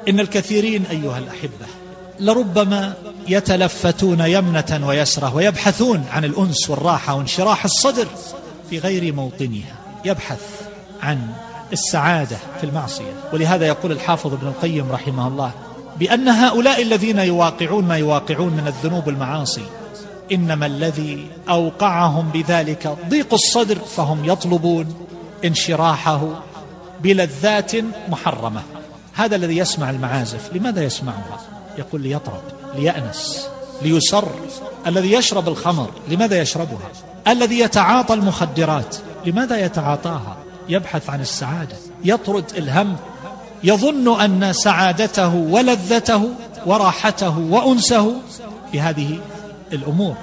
إن الكثيرين أيها الأحبة لربما يتلفتون يمنة ويسرة ويبحثون عن الأنس والراحة وانشراح الصدر في غير موطنها، يبحث عن السعادة في المعصية. ولهذا يقول الحافظ ابن القيم رحمه الله بأن هؤلاء الذين يواقعون ما يواقعون من الذنوب والمعاصي إنما الذي أوقعهم بذلك ضيق الصدر، فهم يطلبون انشراحه بلذات محرمة. هذا الذي يسمع المعازف لماذا يسمعها؟ يقول ليطرب، ليأنس، ليسر. الذي يشرب الخمر لماذا يشربها؟ الذي يتعاطى المخدرات لماذا يتعاطاها؟ يبحث عن السعادة، يطرد الهم، يظن أن سعادته ولذته وراحته وأنسه بهذه الأمور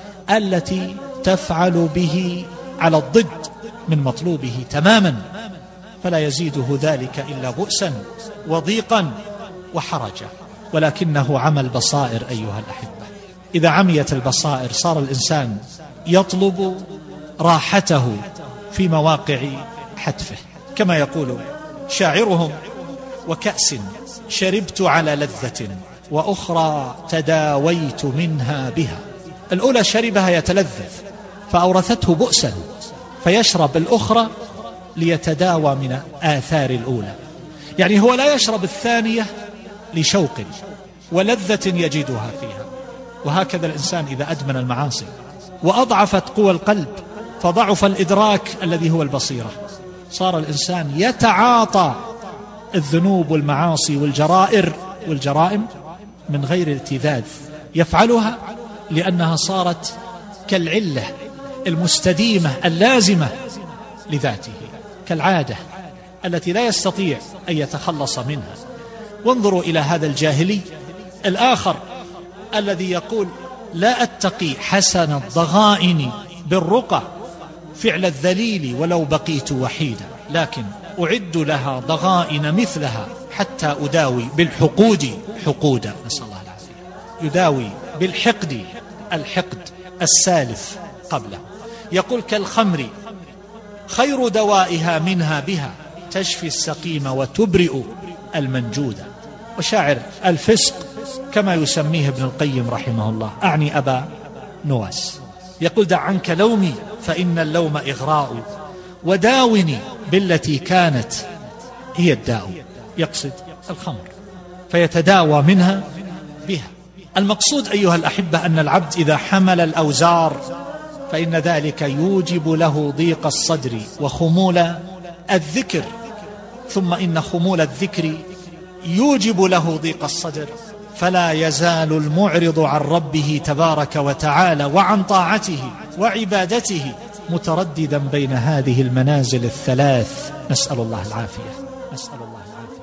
التي تفعل به على الضد من مطلوبه تماما، فلا يزيده ذلك إلا بؤسا وضيقا وحرجا. ولكنه عمى البصائر أيها الأحبة. إذا عميت البصائر صار الإنسان يطلب راحته في مواقع حتفه، كما يقول شاعرهم: وكأس شربت على لذة وأخرى تداويت منها بها. الأولى شربها يتلذذ فأورثته بؤسا، فيشرب الأخرى ليتداوى من آثار الأولى. يعني هو لا يشرب الثانية لشوق ولذة يجدها فيها. وهكذا الإنسان إذا أدمن المعاصي وأضعفت قوى القلب فضعف الإدراك الذي هو البصيرة، صار الإنسان يتعاطى الذنوب والمعاصي والجرائم من غير التذاذ، يفعلها لأنها صارت كالعلة المستديمة اللازمة لذاته، كالعادة التي لا يستطيع أن يتخلص منها. وانظروا إلى هذا الجاهلي الآخر الذي يقول: لا أتقي حسن الضغائن بالرقى فعل الذليل ولو بقيت وحيدا، لكن أعد لها ضغائن مثلها حتى أداوي بالحقود حقودا. نسأل الله العافية. يداوي بالحقد الحقد السالف قبله. يقول: كالخمر خير دوائها منها بها تشفي السقيم وتبرئ المنجودة. وشاعر الفسق كما يسميه ابن القيم رحمه الله، أعني أبا نواس، يقول: دع عنك لومي فإن اللوم إغراء وداوني بالتي كانت هي الداء. يقصد الخمر فيتداوى منها بها. المقصود أيها الأحبة أن العبد إذا حمل الأوزار فإن ذلك يوجب له ضيق الصدر وخمول الذكر، ثم إن خمول الذكر يوجب له ضيق الصدر، فلا يزال المعرض عن ربه تبارك وتعالى وعن طاعته وعبادته مترددا بين هذه المنازل الثلاث. نسأل الله العافية، نسأل الله العافية.